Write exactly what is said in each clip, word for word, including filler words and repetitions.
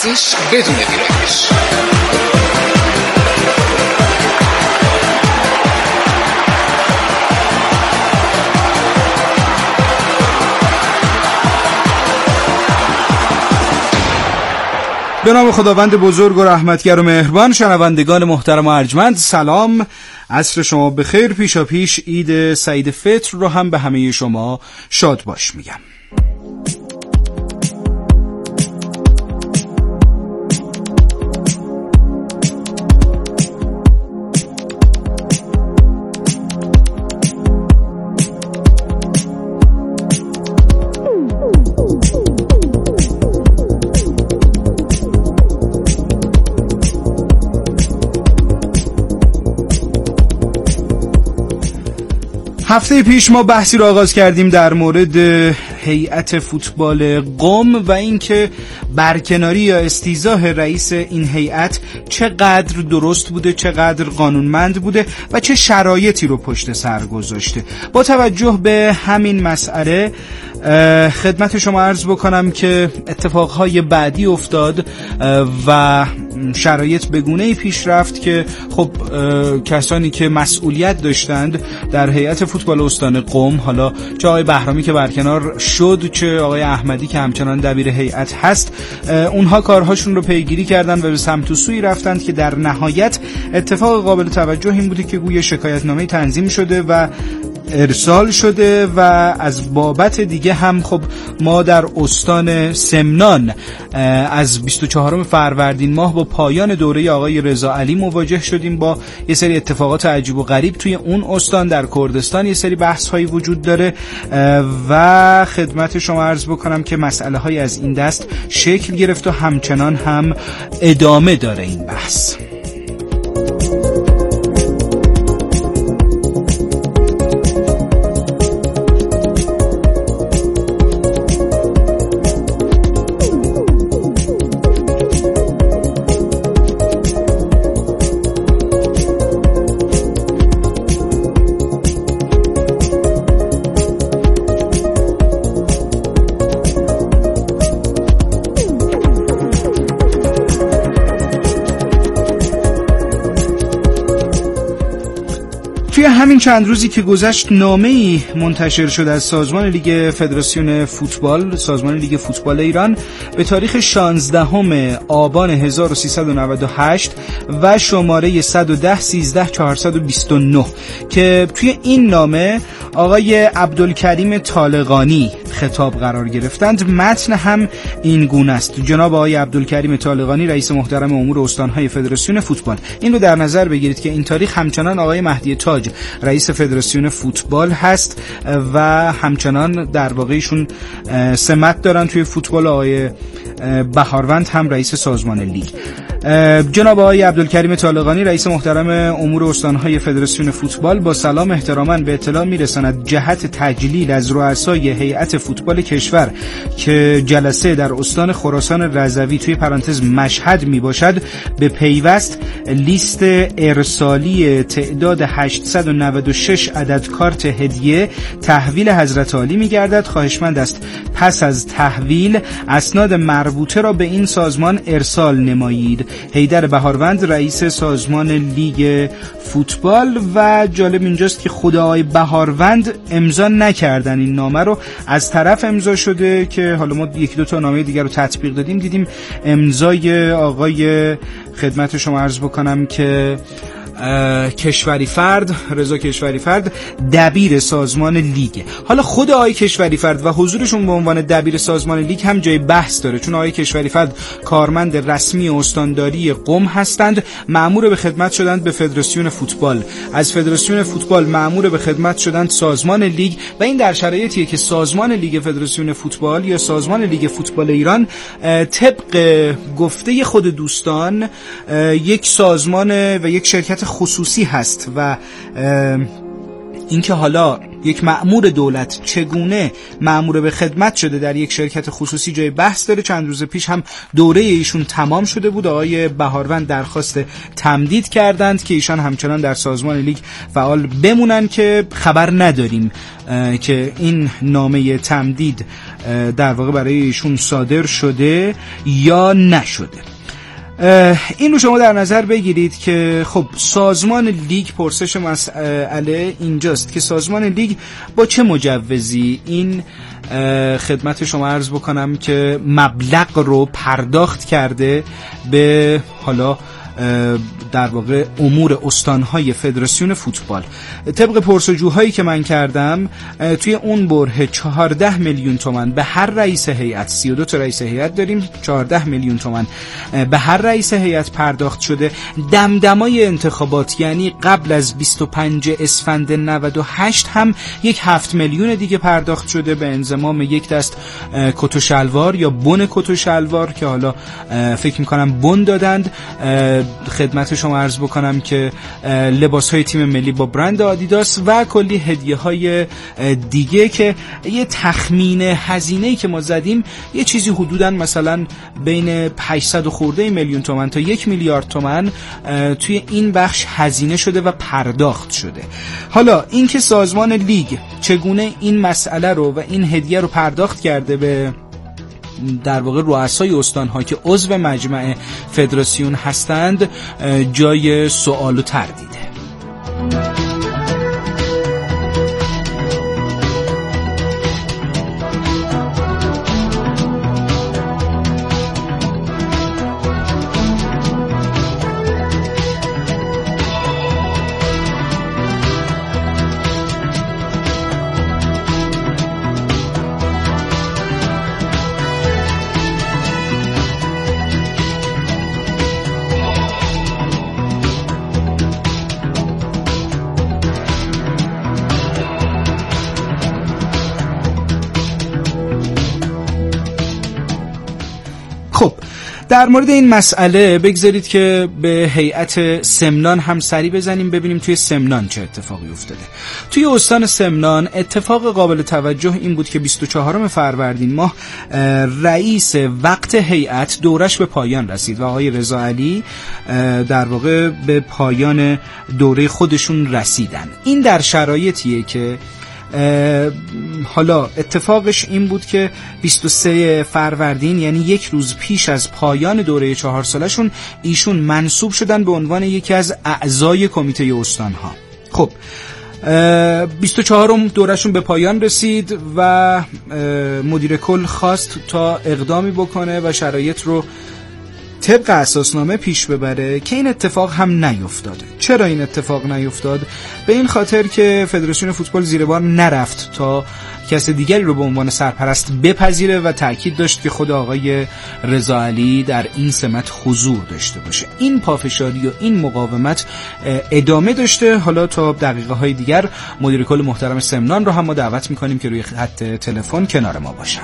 ورزش بدون ویرایش. به نام خداوند بزرگ و رحمتگر و مهربان. شنوندگان محترم و ارجمند، سلام، عصر شما بخیر. پیشا پیش عید سعید فطر رو هم به همه شما شاد باش میگم. هفته پیش ما بحثی رو آغاز کردیم در مورد هیئت فوتبال قم و اینکه برکناری یا استیضاح رئیس این هیئت چقدر درست بوده، چقدر قانونمند بوده و چه شرایطی رو پشت سر گذاشته. با توجه به همین مسئله خدمت شما عرض بکنم که اتفاقهای بعدی افتاد و شرایط به گونه‌ای پیش رفت که خب کسانی که مسئولیت داشتند در هیئت فوتبال استان قم، حالا چه آقای بهرامی که برکنار شد، چه آقای احمدی که همچنان دبیر هیئت هست، اونها کارهاشون رو پیگیری کردن و به سمت و سوی رفتند که در نهایت اتفاق قابل توجه این بوده که گویا شکایتنامه تنظیم شده و ارسال شده و از بابت دیگه هم خب ما در استان سمنان از بیست و چهارم فروردین ماه با پایان دوره آقای رضا علی مواجه شدیم با یه سری اتفاقات عجیب و غریب توی اون استان. در کردستان یه سری بحث هایی وجود داره و خدمت شما عرض بکنم که مسئله های از این دست شکل گرفت و همچنان هم ادامه داره این بحث. همین چند روزی که گذشت نامه‌ای منتشر شد از سازمان لیگ فدراسیون فوتبال، سازمان لیگ فوتبال ایران به تاریخ شانزدهم آبان هزار و سیصد و نود و هشت و شماره صد و ده سیزده چهارصد و بیست و نه که توی این نامه آقای عبدالکریم طالقانی خطاب قرار گرفتند. متن هم این گونه است: جناب آقای عبدالکریم طالقانی رئیس محترم امور استان‌های فدراسیون فوتبال، این رو در نظر بگیرید که این تاریخ همچنان آقای مهدی تاج رئیس فدراسیون فوتبال هست و همچنان در واقعشون سمت دارن توی فوتبال. آقای بهاروند هم رئیس سازمان لیگ. جناب آقای عبدالکریم طالقانی رئیس محترم امور استان‌های فدراسیون فوتبال با سلام احتراما به اطلاع میرساند جهت تجلیل از رؤسای هیئت فوتبال کشور که جلسه در استان خراسان رضوی توی پرانتز مشهد می باشد، به پیوست لیست ارسالی تعداد هشتصد و نود و شش عدد کارت هدیه تحویل حضرت عالی می گردد. خواهشمند است پس از تحویل اسناد مربوطه را به این سازمان ارسال نمایید. حیدر بهاروند رئیس سازمان لیگ فوتبال. و جالب اینجاست که خود آقای بهاروند امضا نکردن این نامه رو، از طرف امضا شده که حالا ما یکی دو تا نامه دیگر رو تطبیق دادیم، دیدیم امضای آقای خدمت شما عرض بکنم که کشوری فرد، رضا کشوری فرد، دبیر سازمان لیگ. حالا خود آقای کشوری فرد و حضورشون به عنوان دبیر سازمان لیگ هم جای بحث داره، چون آقای کشوری فرد کارمند رسمی استانداری قم هستند، مأمور به خدمت شدند به فدراسیون فوتبال، از فدراسیون فوتبال مأمور به خدمت شدند سازمان لیگ و این در شرایطیه که سازمان لیگ فدراسیون فوتبال یا سازمان لیگ فوتبال ایران طبق گفته خود دوستان یک سازمان و یک شرکت خصوصی هست و اینکه حالا یک مأمور دولت چگونه مأمور به خدمت شده در یک شرکت خصوصی جای بحث داره. چند روز پیش هم دوره ایشون تمام شده بود. آقای بهاروند درخواست تمدید کردند که ایشان همچنان در سازمان لیگ فعال بمونن که خبر نداریم که این نامه تمدید در واقع برای ایشون صادر شده یا نشده. این رو شما در نظر بگیرید که خب سازمان لیگ، پرسش مسئله اینجاست که سازمان لیگ با چه مجوزی این خدمت شما عرض بکنم که مبلغ رو پرداخت کرده به حالا در واقع امور استانهای فدراسیون فوتبال. طبق پرسجوهایی که من کردم توی اون بره چهارده میلیون تومان به هر رئیس هیئت، سی و دو تا رئیس هیئت داریم، چهارده میلیون تومان به هر رئیس هیئت پرداخت شده. دمدمای انتخابات یعنی قبل از بیست و پنجم اسفند نود و هشت هم یک هفت میلیون دیگه پرداخت شده به انضمام یک دست کت و شلوار یا بن کت و شلوار که حالا فکر میکنم بن دادند. خدمت شما عرض بکنم که لباس های تیم ملی با برند آدیداس و کلی هدیه های دیگه که یه تخمین هزینه‌ای که ما زدیم یه چیزی حدوداً مثلا بین هشتصد خورده میلیون تومان تا یک میلیارد تومان توی این بخش هزینه شده و پرداخت شده. حالا اینکه سازمان لیگ چگونه این مسئله رو و این هدیه رو پرداخت کرده به در واقع رؤسای استان‌ها که عضو مجمع فدراسیون هستند جای سوال و تردیده. خب در مورد این مسئله بگذارید که به هیئت سمنان هم سری بزنیم ببینیم توی سمنان چه اتفاقی افتاده. توی استان سمنان اتفاق قابل توجه این بود که بیست و چهارم فروردین ماه رئیس وقت هیئت دورش به پایان رسید و آقای رضا علی در واقع به پایان دوره خودشون رسیدن. این در شرایطیه که حالا اتفاقش این بود که بیست و سوم فروردین یعنی یک روز پیش از پایان دوره چهار سالشون ایشون منصوب شدن به عنوان یکی از اعضای کمیته استانها. خب بیست و چهارم دورشون به پایان رسید و مدیر کل خواست تا اقدامی بکنه و شرایط رو طبق اساسنامه پیش ببره که این اتفاق هم نیفتاد. چرا این اتفاق نیفتاد؟ به این خاطر که فدراسیون فوتبال زیر بار نرفت تا کس دیگری رو به عنوان سرپرست بپذیره و تأکید داشت که خود آقای رضا علی در این سمت حضور داشته باشه. این پافشاری و این مقاومت ادامه داشته. حالا تا دقیقه های دیگر مدیر کل محترم سمنان رو هم ما دعوت میکنیم که روی خط تلفن کنار ما باشن.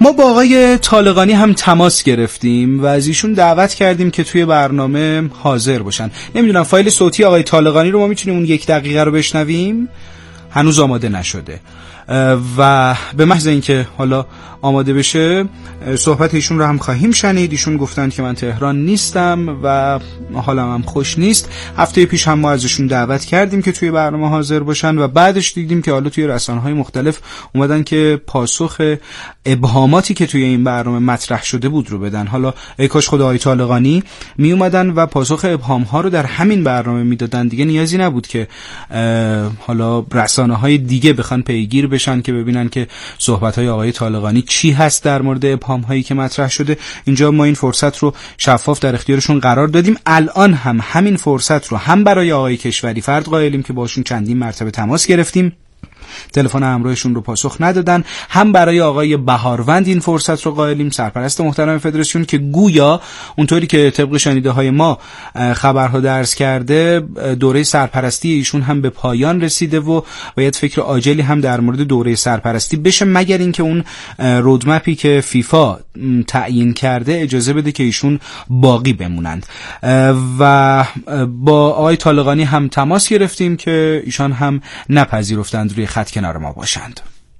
ما با آقای طالقانی هم تماس گرفتیم و از ایشون دعوت کردیم که توی برنامه حاضر باشن. نمیدونم فایل صوتی آقای طالقانی رو ما میتونیم اون یک دقیقه رو بشنویم؟ هنوز آماده نشده و به محض اینکه حالا آماده بشه صحبت ایشون رو هم خواهیم شنید. ایشون گفتن که من تهران نیستم و حالم هم خوش نیست. هفته پیش هم ما ازشون دعوت کردیم که توی برنامه حاضر باشن و بعدش دیدیم که حالا توی رسانه‌های مختلف اومدن که پاسخ ابهاماتی که توی این برنامه مطرح شده بود رو بدن. حالا ای کاش خود آقای طالقانی می اومدن و پاسخ ابهام‌ها رو در همین برنامه میدادن، دیگه نیازی نبود که حالا رسانه‌های دیگه بخوان پیگیر بشن که ببینن که صحبت‌های آقای طالقانی چی هست در مورد ابهام هایی که مطرح شده. اینجا ما این فرصت رو شفاف در اختیارشون قرار دادیم. الان هم همین فرصت رو هم برای آقای کشوری فرد قائلیم که باشون چندین مرتبه تماس گرفتیم، تلفن همراهشون رو پاسخ ندادن. هم برای آقای بهاروند این فرصت رو قائلیم، سرپرست محترم فدراسیون، که گویا اونطوری که طبق شنیده های ما خبرها درس کرده دوره سرپرستی ایشون هم به پایان رسیده و باید فکر عاجلی هم در مورد دوره سرپرستی بشه، مگر اینکه اون رودمپی که فیفا تعیین کرده اجازه بده که ایشون باقی بمونند. و با آقای طالقانی هم تماس گرفتیم که ایشان هم نپذیرفتند روی خط کنار ما باشند.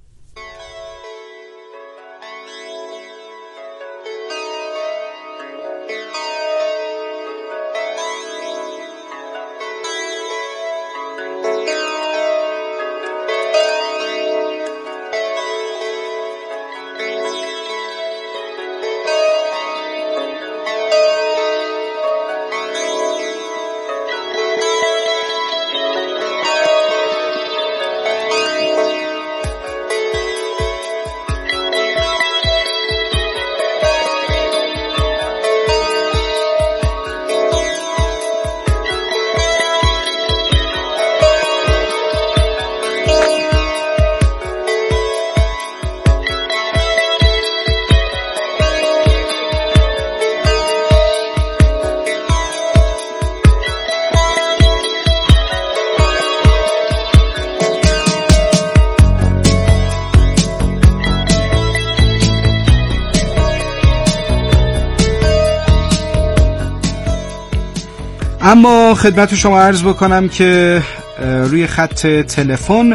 اما خدمت شما عرض بکنم که روی خط تلفن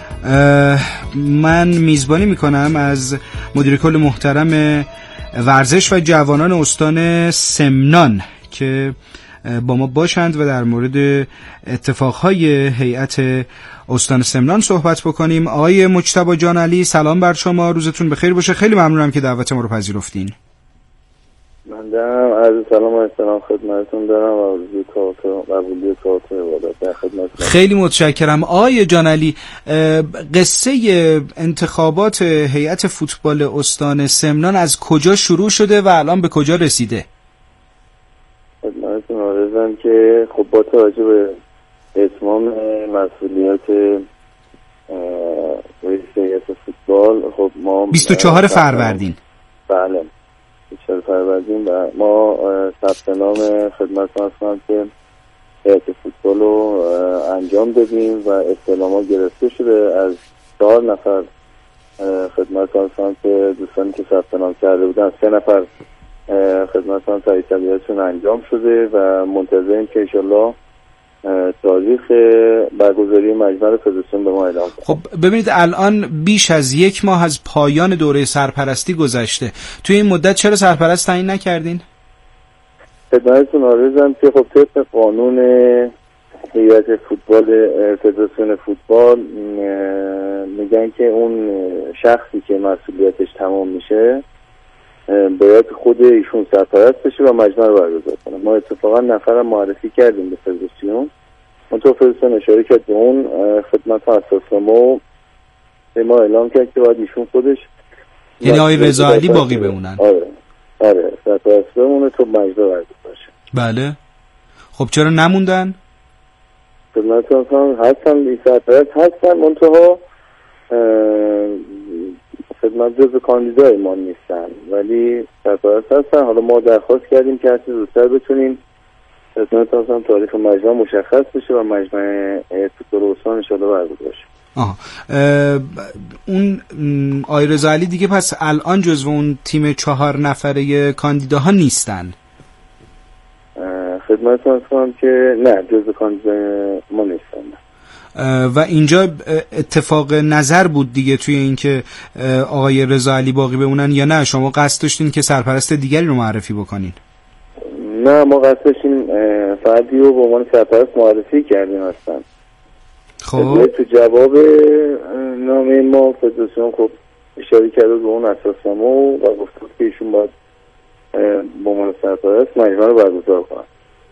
من میزبانی میکنم از مدیر کل محترم ورزش و جوانان استان سمنان که با ما باشند و در مورد اتفاقهای هیئت استان سمنان صحبت بکنیم. آقای مجتبی جان علی، سلام بر شما، روزتون بخیر باشه. خیلی ممنونم که دعوت ما رو پذیرفتین. من دارم عرض سلام و احترام خدمتتون دارم و عرضی قبولی تواتر عبادت خدمتتون. خیلی متشکرم. آقای جان علی، قصه انتخابات هیئت فوتبال استان سمنان از کجا شروع شده و الان به کجا رسیده؟ خدمتتون عرضم که خب با توجه به اتمام مسئولیت رئیس هیئت فوتبال خب ما بیست و چهار فروردین بله بیست و چهار فروردین و ما ثبت نام خدمتتون هستم که هیئت فوتبال رو انجام دادیم و استعلاما گرفته شده از چهار نفر خدمتتون هستم که دوستانی که ثبت نام کرده بودن سه نفر خدمتتون تایید طبیعتشون انجام شده و منتظریم که انشالله تاریخ برگزاری مجمع فدراسیون به ما اعلام کنه. خب ببینید الان بیش از یک ماه از پایان دوره سرپرستی گذشته. توی این مدت چرا سرپرست تعیین نکردین؟ خدمتتون عرضم که خب طبق قانون هیئت فوتبال فدراسیون فوتبال میگن که اون شخصی که مسئولیتش تمام میشه باید خود ایشون سرپرست بشه و مجمع رو برگزار کنه. ما اتفاقا نفرم معرفی کردیم به فدراسیون، اون تو فدراسیون اشاره کرد به اون خدمت اساسنامه به ما اعلام کرد که باید ایشون خودش یعنی آقای رضا علی باقی بمونن. آره آره سرپرست بمونه تو مجمع برگزار شه. بله خب چرا نموندن؟ خدمتتون هستن بی سرپرست هستن منتها خدمت جزو کاندیدای ما نیستن ولی سرپرست هستن. حالا ما درخواست کردیم که هرچی زودتر بتونیم خدمت هستن تاریخ مجمع مشخص بشه و مجمع فوتبال استان انشاءالله برگزار شه. آها. اون آقای رضا علی دیگه پس الان جزو اون تیم چهار نفره کاندیداها نیستن؟ خدمتتون عرض کنم که نه، جزو کاندیدای ما نیستن. و اینجا اتفاق نظر بود دیگه توی اینکه آقای رضا علی باقی بمونن یا نه شما قصد داشتین که سرپرست دیگری رو معرفی بکنین؟ نه، ما قصد داشتیم فردی رو به عنوان سرپرست معرفی کردیم هستن. خب تو جواب نامه ما فدراسیون خب اشاره کرده به اون اساسنامه و گفت که ایشون باید به عنوان سرپرست مجمع رو برگزار کنن.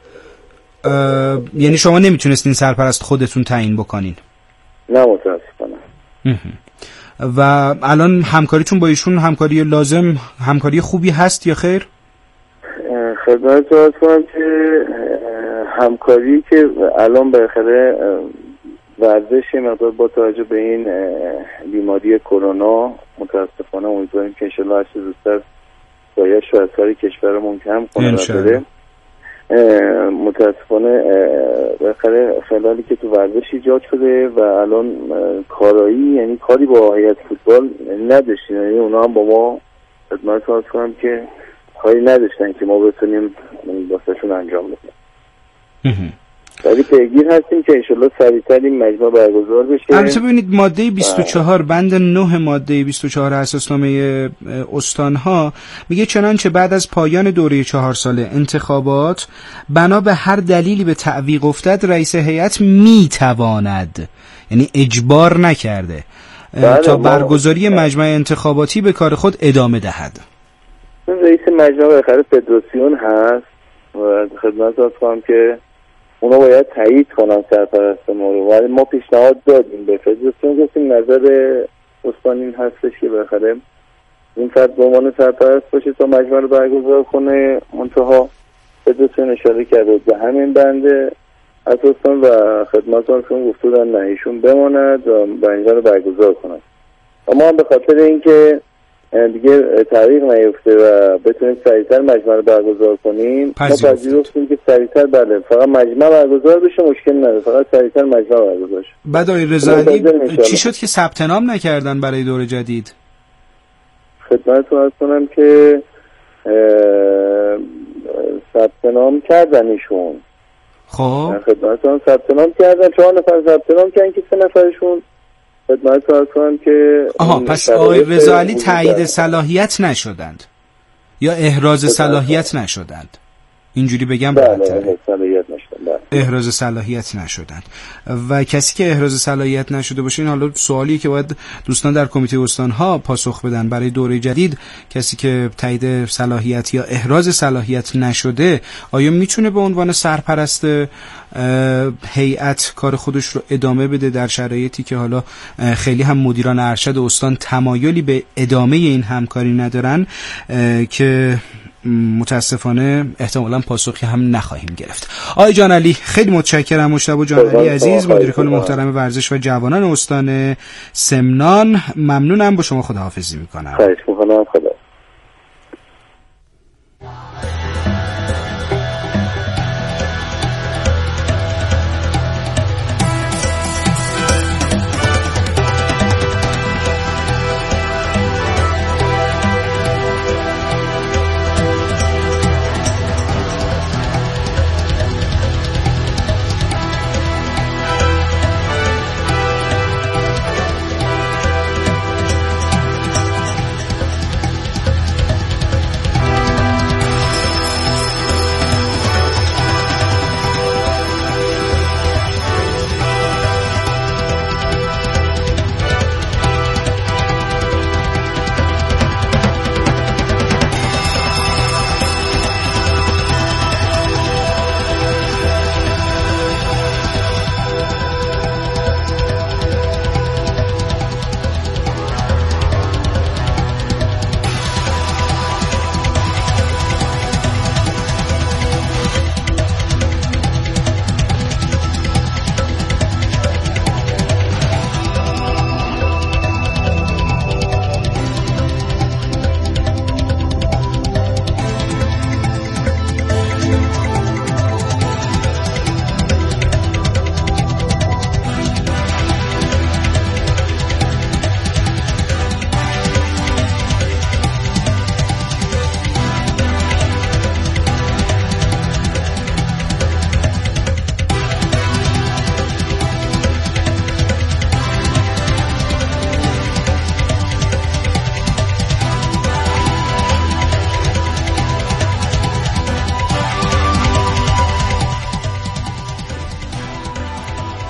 یعنی شما نمیتونستین سرپرست خودتون تعیین بکنین؟ نه متاسفانه. و الان همکاریتون با ایشون همکاری لازم، همکاری خوبی هست یا خیر؟ خدمت رو کنم که همکاری که الان بالاخره ورزش مقدار با توجه به این بیماری کرونا متاسفانه امیدواریم که انشالله هر چه زودتر باید شهرکاری کشورمون کم کنه نداره. متاسفانه بالاخره خلالی که تو ورزش ایجاد شده و الان کارایی یعنی کاری با هیئت فوتبال نداشتیم، یعنی اونا هم با ما خدمت رو کنم که کاری نداشتن که ما بتونیم واسهشون انجام بدیم. ولی پیگیر هستیم که انشالله سریعتر این مجمع برگزار بشه. البته ببینید ماده بیست و چهار بند نه ماده بیست و چهار اساسنامه استانها میگه چنانچه بعد از پایان دوره چهار ساله انتخابات بنا به هر دلیلی به تعویق افتد رئیس هیئت میتواند، یعنی اجبار نکرده، تا برگزاری مجمع انتخاباتی به کار خود ادامه دهد. رئیس مجمع بالاخره فدراسیون هست و خدمت از کنم که اونا باید تایید کنن سرپرست ما رو، ولی ما پیشنهاد دادیم به فدراسیون، گفتیم نظر استان این هستش که بالاخره این فرد به عنوان سرپرست باشه تا مجمع رو برگزار کنه. منتها فدراسیون اشاره کرده به همین بنده از استان و خدمتتون گفته بودن نه ایشون بماند و مجمع رو برگزار کنن. اما هم به خاطر اینکه دیگه تعویق نیفته و بتونیم سریعتر مجمع رو برگزار کنیم ما پذیرفتیم که سریعتر بله فقط مجمع برگزار بشه، مشکل نداره، فقط سریعتر مجمع برگزار شه. بعد آقای رضا علی چی شد که ثبت نام نکردن برای دوره جدید؟ خدمتتون عرض کنم که ثبت نام کردن ایشون. خب خدمتتون ثبت نام کردن، چهار نفر ثبت نام کردن که سه نفرشون خدمت رو کنم که آها پس آقای رضا علی تایید صلاحیت نشدند یا احراز صلاحیت نشدند، اینجوری بگم بله صلاحیت نشدند، احراز صلاحیت نشدند. و کسی که احراز صلاحیت نشده باشه، این حالا سوالی که باید دوستان در کمیته استانها پاسخ بدن برای دوره جدید، کسی که تایید صلاحیت یا احراز صلاحیت نشده آیا میتونه به عنوان سرپرست هیئت کار خودش رو ادامه بده در شرایطی که حالا خیلی هم مدیران ارشد استان تمایلی به ادامه این همکاری ندارن که متاسفانه احتمالاً پاسخی هم نخواهیم گرفت. آقای جان علی خیلی متشکرم. مجتبی جان علی عزیز مدیر کل محترم ورزش و جوانان استان سمنان، ممنونم، با شما خداحافظی میکنم. خواهش میکنم. خدا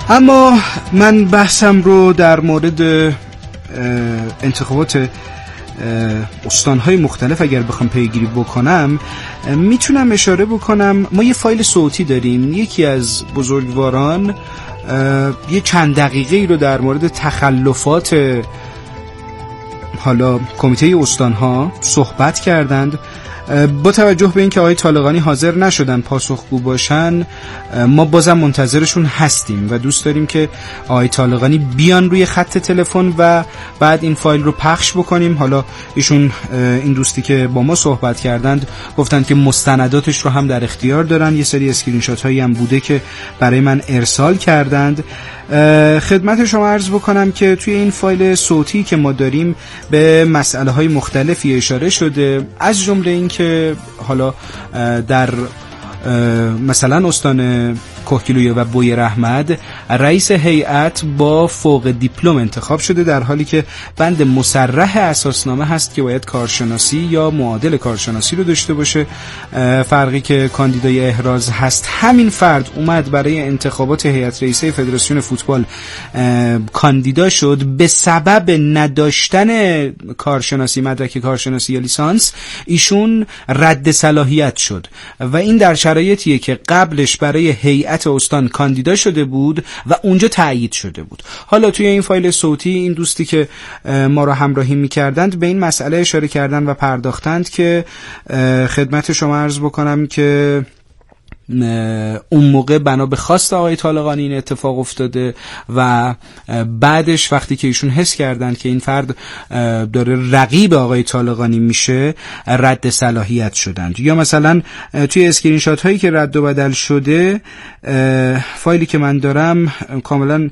اما من بحثم رو در مورد انتخابات استانهای مختلف اگر بخوام پیگیری بکنم، میتونم اشاره بکنم ما یه فایل صوتی داریم. یکی از بزرگواران یه چند دقیقه ای رو در مورد تخلفات حالا کمیته استانها صحبت کردند. با توجه به اینکه آقای طالقانی حاضر نشدن پاسخگو باشن، ما بازم منتظرشون هستیم و دوست داریم که آقای طالقانی بیان روی خط تلفن و بعد این فایل رو پخش بکنیم. حالا ایشون این دوستی که با ما صحبت کردند گفتند که مستنداتش رو هم در اختیار دارن، یه سری اسکرین شات هایی هم بوده که برای من ارسال کردند. خدمت شما عرض بکنم که توی این فایل صوتی که ما داریم به مسئله های مختلفی اشاره شده، از جمله این که حالا در مثلا استان کوهگیلویه و بویر احمد رئیس هیئت با فوق دیپلم انتخاب شده، در حالی که بند مصرح اساسنامه هست که باید کارشناسی یا معادل کارشناسی رو داشته باشه. فرقی که کاندیدای احراز هست، همین فرد اومد برای انتخابات هیئت رئیسه فدراسیون فوتبال کاندیدا شد، به سبب نداشتن کارشناسی، مدرک کارشناسی یا لیسانس، ایشون رد صلاحیت شد و این در شرایطیه که قبلش برای هیئت استان کاندیدا شده بود و اونجا تایید شده بود. حالا توی این فایل صوتی این دوستی که ما را همراهی می‌کردند به این مسئله اشاره کردن و پرداختند که خدمت شما عرض بکنم که اون موقع بنا به خواست آقای طالقانی این اتفاق افتاده و بعدش وقتی که ایشون حس کردن که این فرد داره رقیب آقای طالقانی میشه، رد صلاحیت شدند. یا مثلا توی اسکرین شات هایی که رد و بدل شده، فایلی که من دارم کاملا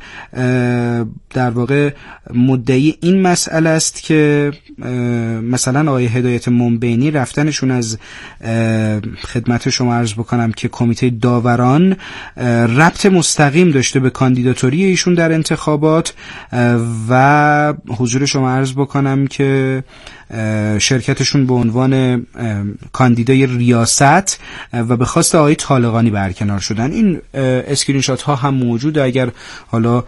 در واقع مدعی این مسئله است که مثلا آقای هدایت منبینی رفتنشون از خدمت شما عرض بکنم که کمیته داوران ربط مستقیم داشته به کاندیداتوری ایشون در انتخابات و حضور شما عرض بکنم که شرکتشون به عنوان کاندیدای ریاست و به خواست آقای طالقانی برکنار شدن. این اسکرین شات ها هم موجوده، اگر حالا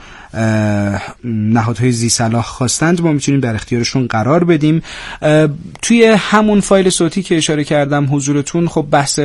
نهادهای ذی صلاح خواستند ما میتونیم در اختیارشون قرار بدیم. توی همون فایل صوتی که اشاره کردم حضورتون، خب بحث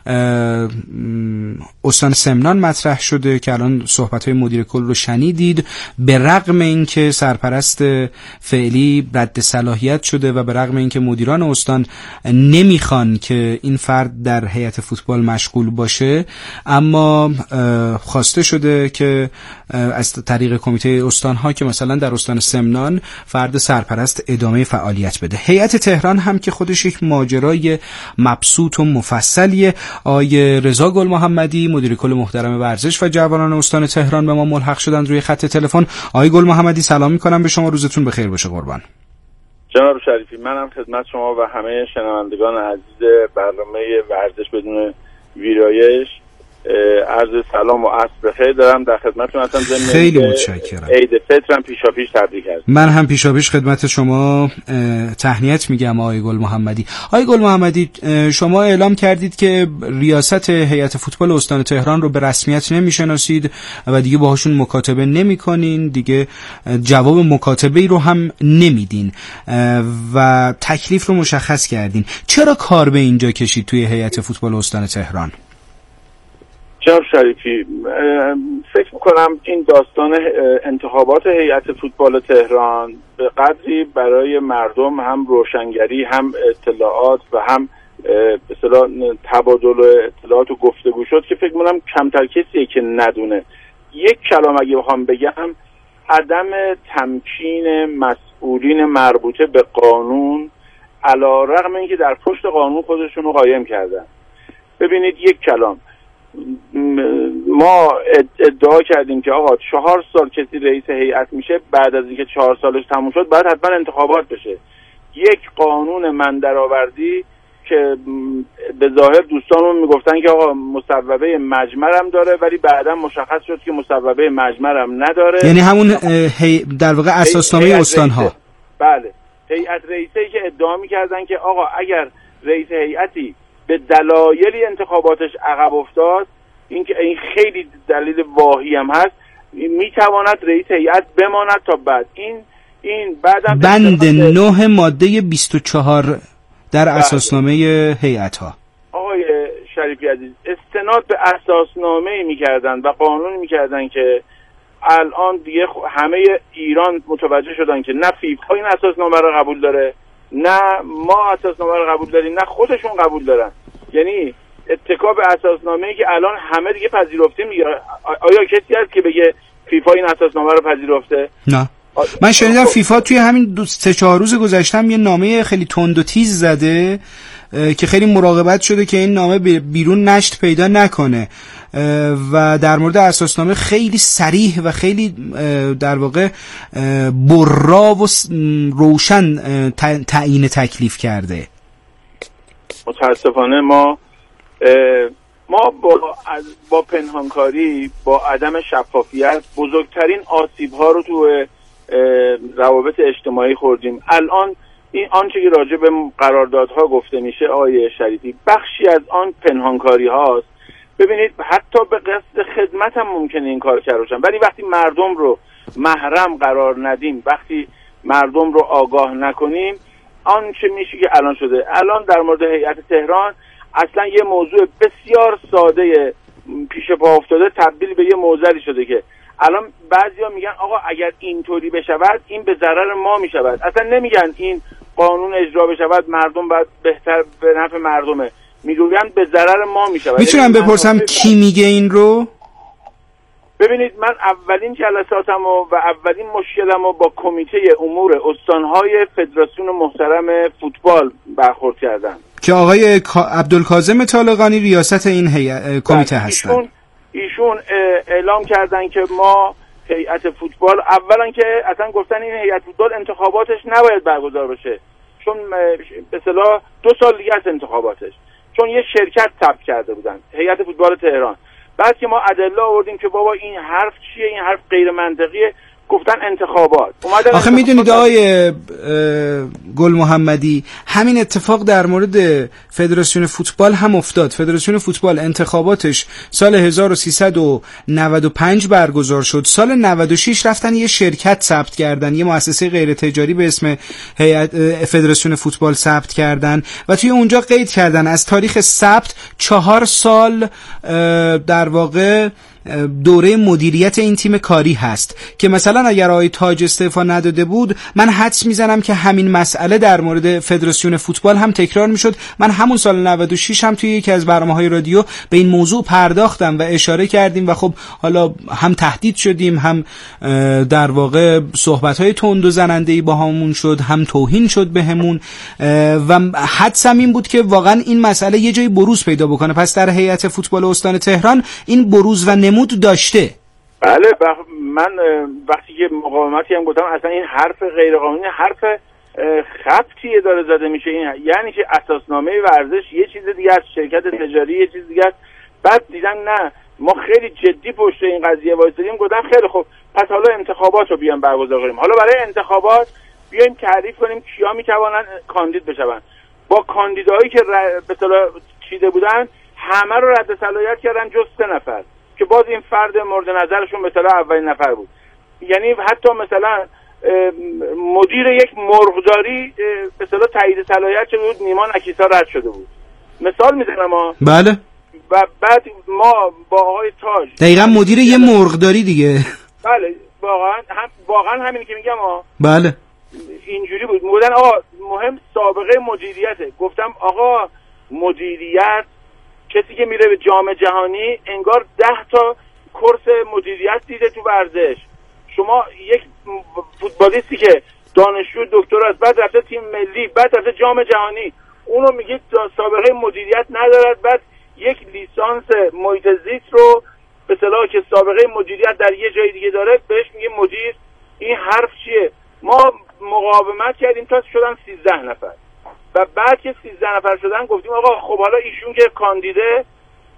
استان سمنان مطرح شده که الان صحبت‌های مدیر کل رو شنیدید. به رغم اینکه سرپرست فعلی رد صلاحیت شده و به رغم اینکه مدیران استان نمیخوان که این فرد در هیئت فوتبال مشغول باشه، اما خواسته شده که از طریق کمیته استان‌ها که مثلا در استان سمنان فرد سرپرست ادامه فعالیت بده. هیئت تهران هم که خودش یک ماجرای مبسوط و مفصلیه. آقای رضا گل محمدی مدیر کل محترم ورزش و جوانان استان تهران به ما ملحق شدن روی خط تلفن. آقای گل محمدی سلام می‌کنم به شما، روزتون بخیر باشه قربان. جناب شریفی، منم خدمت شما و همه شنوندگان عزیز برنامه ورزش بدون ویرایش عرض سلام و عصر بخیر دارم. در خدمتتون هستم. خیلی متشکرم. عید فطرم پیشاپیش تبریک هستم. من هم پیشاپیش خدمت شما تهنیت میگم آقای گل محمدی. آقای گل محمدی، شما اعلام کردید که ریاست هیئت فوتبال استان تهران رو به رسمیت نمیشناسید و دیگه باهاشون مکاتبه نمیکنین، دیگه جواب مکاتبه‌ای رو هم نمیدین و تکلیف رو مشخص کردین. چرا کار به اینجا کشید توی هیئت فوتبال استان تهران؟ جناب شریفی، فکر میکنم این داستان انتخابات هیئت فوتبال تهران به قدری برای مردم هم روشنگری، هم اطلاعات و هم به اصطلاح تبادل اطلاعات و گفتگو شد که فکر میکنم کمتر کسیه که ندونه. یک کلام اگه بخوام بگم، عدم تمکین مسئولین مربوطه به قانون علیرغم اینکه در پشت قانون خودشون رو قایم کردن. ببینید، یک کلام ما ادعا کردیم که آقا چهار سال کسی رئیس هیئت میشه، بعد از اینکه چهار سالش تموم شد بعد حتما انتخابات بشه. یک قانون من درآوردی که به ظاهر دوستانمون میگفتن که آقا مصوبه مجمرم داره، ولی بعدا مشخص شد که مصوبه مجمرم نداره. یعنی همون هی... در واقع اساسنامه استان‌ها. بله، هیئت رئیسه‌ای که ادعا میکردن که آقا اگر رئیس هیئتی به دلایلی انتخاباتش عقب افتاد، این که این خیلی دلیل واهی هم هست، میتواند رئیس هیئت بماند تا بعد. این این بعدم بند نه ماده بیست و چهار در اساسنامه هیئت ها. آقای شریفی عزیز استناد به اساسنامه میکردن و قانون میکردن که الان دیگه همه ایران متوجه شدن که نه فیفا این اساسنامه رو قبول داره، نه ما اساسنامه رو قبول داریم، نه خودشون قبول دارن. یعنی اتکا به اساسنامه‌ای که الان همه دیگه پذیرفتیم دیگه. آیا کسی هست که بگه فیفا این اساسنامه رو پذیرفته؟ نه. من شنیدم فیفا توی همین دو سه چهار روز گذشتم یه نامه خیلی تند و تیز زده که خیلی مراقبت شده که این نامه بیرون نشت پیدا نکنه و در مورد اساسنامه خیلی صریح و خیلی در واقع برا و روشن تعیین تکلیف کرده. متاسفانه ما ما با با پنهانکاری، با عدم شفافیت بزرگترین آسیب‌ها رو تو روابط اجتماعی خوردیم. الان این آنچه که راجع به قراردادها گفته میشه آقای شریفی بخشی از آن پنهانکاری هاست. ببینید حتی به قصد خدمت هم ممکنه این کار کرده باشن، ولی وقتی مردم رو محرم قرار ندیم، وقتی مردم رو آگاه نکنیم، آنچه میشه که الان شده. الان در مورد هیئت تهران اصلا یه موضوع بسیار ساده پیش پا افتاده تبدیل به یه موزلی شده که الان بعضیا میگن آقا اگر اینطوری بشود این به ضرر ما میشود. اصلا نمیگن این قانون اجرا بشود مردم باید بهتر به نفع مردمه، میگوین به ضرر ما میشود. میتونم بپرسم کی میگه این رو؟ ببینید من اولین جلساتم و, و اولین مشکلم رو با کمیته امور استانهای فدراسیون محترم فوتبال برخورد کردم که آقای عبدالکاظم طالقانی ریاست این هیئت کمیته هستن. ایشون, ایشون اعلام کردن که ما هیئت فوتبال اولا که اصلا گفتن این هیئت فوتبال انتخاباتش نباید برگزار بشه، چون به اصطلاح دو سال دیگه است انتخاباتش، چون یه شرکت ثبت کرده بودن هیئت فوتبال تهران. بعد که ما ادله آوردیم که بابا این حرف چیه، این حرف غیر منطقیه، گفتن انتخابات. آخه میدونید آقای گل محمدی همین اتفاق در مورد فدراسیون فوتبال هم افتاد. فدراسیون فوتبال انتخاباتش سال هزار و سیصد و نود و پنج برگزار شد، سال نود و شش رفتن یه شرکت ثبت کردن، یه مؤسسه غیر تجاری به اسم هیئت فدراسیون فوتبال ثبت کردن و توی اونجا قید کردن از تاریخ ثبت چهار سال در واقع دوره مدیریت این تیم کاری هست که مثلا اگر آقای تاج استعفا نداده بود من حدس میزنم که همین مسئله در مورد فدراسیون فوتبال هم تکرار میشد. من همون سال نود و شش هم توی یکی از برنامه‌های رادیو به این موضوع پرداختم و اشاره کردیم و خب حالا هم تهدید شدیم، هم در واقع صحبت‌های تند و زننده‌ای با همون شد، هم توهین شد بهمون و حدسم این بود که واقعا این مسئله یه جایی بروز پیدا بکنه. پس در هیئت فوتبال استان تهران این بروز و نمود داشته. بله بخ... من وقتی که مقاومتی هم گفتم اصلا این حرف غیر قانونی، حرف خبطیه داره زده میشه. این یعنی که اساسنامه ورزش یه چیز دیگه است، شرکت تجاری یه چیز دیگه است. بعد دیدم نه ما خیلی جدی پشت این قضیه وایسادیم، گفتم خیلی خوب پس حالا انتخابات رو بیام برگزار کنیم. حالا برای انتخابات بیایم تعریف کنیم کیا میتوانن کاندید بشن. با کاندیدایی که ر... به اصطلاح چیده بودن همه رو رد صلاحیت کردن جز سه نفر که باز این فرد مورد نظرشون مثلا اولین نفر بود. یعنی حتی مثلا مدیر یک مرغداری مثلا تایید صلاحیت شده بود، نیما نکیسا رد شده بود. مثال میزنم ما. بله. و بعد ما با آقای تاج دقیقاً مدیر یه مرغداری دیگه. بله واقعا هم واقعا همین که میگم ها. بله. اینجوری بود. میگفتن آقا مهم سابقه مدیریته. گفتم آقا مدیریت کسی که میره به جام جهانی انگار ده تا کورس مدیریت دیده تو ورزش. شما یک فوتبالیستی که دانشجو دکترا است، بعد رفته تیم ملی، بعد رفته جام جهانی، اونو میگید سابقه مدیریت ندارد، بعد یک لیسانس محیط زیست رو به اصطلاح که سابقه مدیریت در یه جای دیگه داره بهش میگه مدیر. این حرف چیه؟ ما مقاومت کردیم تا شدن سیزده نفر و بعد که سیزده نفر شدن گفتیم آقا خب حالا ایشون که کاندیده